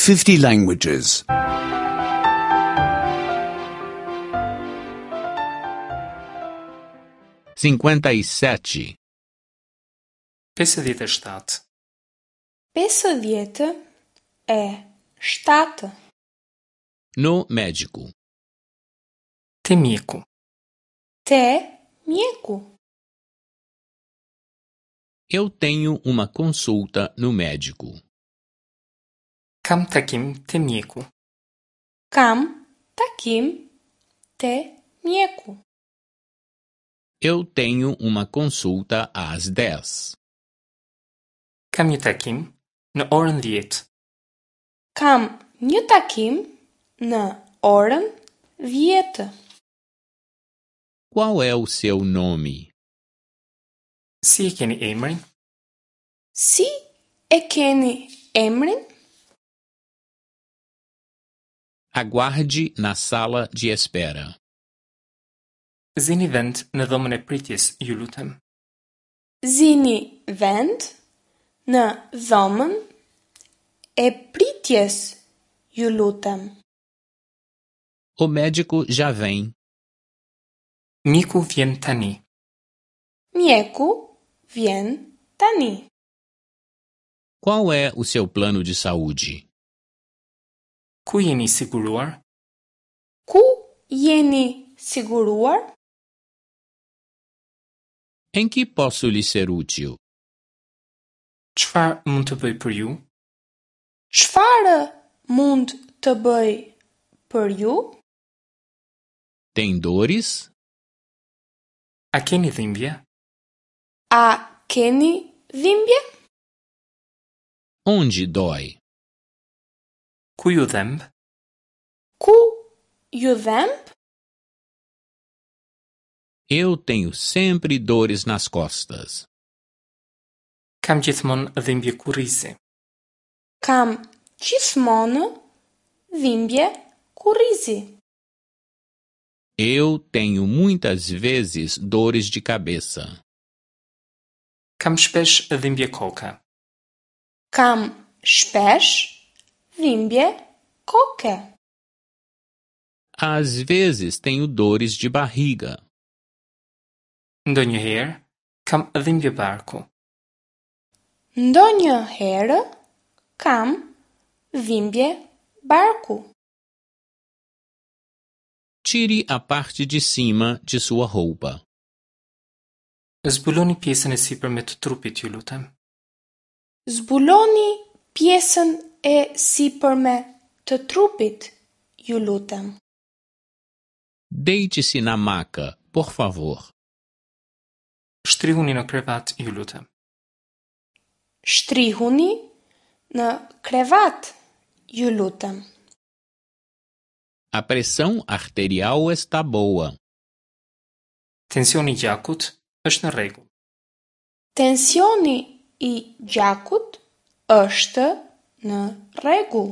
50 languages. 57. 57. 50 é штата. No médico. Te mjeku. Te mjeku. Eu tenho uma consulta no médico. Kam takim te mjeku. Kam takim te mjeku. Eu tenho uma consulta às 10. Kam një takim në orën 10. Kam një takim në orën 10. Qual é o seu nome? Si e keni emrin? Si e keni emrin? Aguarde na sala de espera. Zini vend në dhomën e pritjes, ju lutem. Zini vend në dhomën e pritjes, ju lutem. O médico já vem. Mjeku vjen tani. Mjeku vjen tani. Qual é o seu plano de saúde? Ku jeni siguruar? Ku jeni siguruar? Em que posso lhe ser útil? Çfarë mund të bëj për ju? Çfarë mund të bëj për ju? Tem dores? A keni dhimbje? A keni dhimbje? Onde dói? Ku ju dhemb? Ku ju dhemb? Eu tenho sempre dores nas costas. Kam gjithmonë dhimbje kurrizi. Kam gjithmonë dhimbje kurrizi. Eu tenho muitas vezes dores de cabeça. Kam shpesh dhimbje koke. Kam shpesh dhimbje koke. Às vezes tenho dores de barriga. Ndonjëherë kam dhimbje barku. Ndonjëherë kam dhimbje barku. Tire a parte de cima de sua roupa. Zbuloni pjesën e sipërme të trupit, ju lutem. Zbuloni pjesën e sipërme të trupit, ju lutem. Deite-se na maca, por favor. Shtrihuni në krevat, ju lutem. Shtrihuni në krevat, ju lutem. A pressão arterial está boa. Tensioni i gjakut është në rregull. Tensioni i gjakut është në rregull.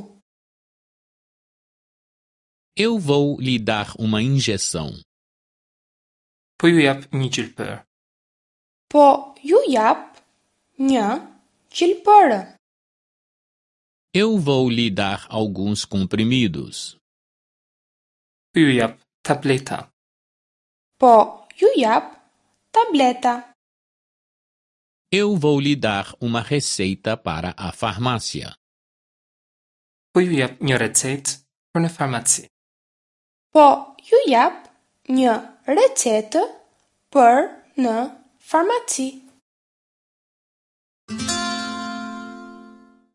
Eu vou lhe dar uma injeção. Po ju jap një gjilpër. Po ju jap një gjilpërë. Eu vou lhe dar alguns comprimidos. Po ju jap tableta. Po ju jap tableta. Eu vou lhe dar uma receita para a farmácia. Po ju jap një recetë për në farmaci. Po ju jap një recetë për në farmaci.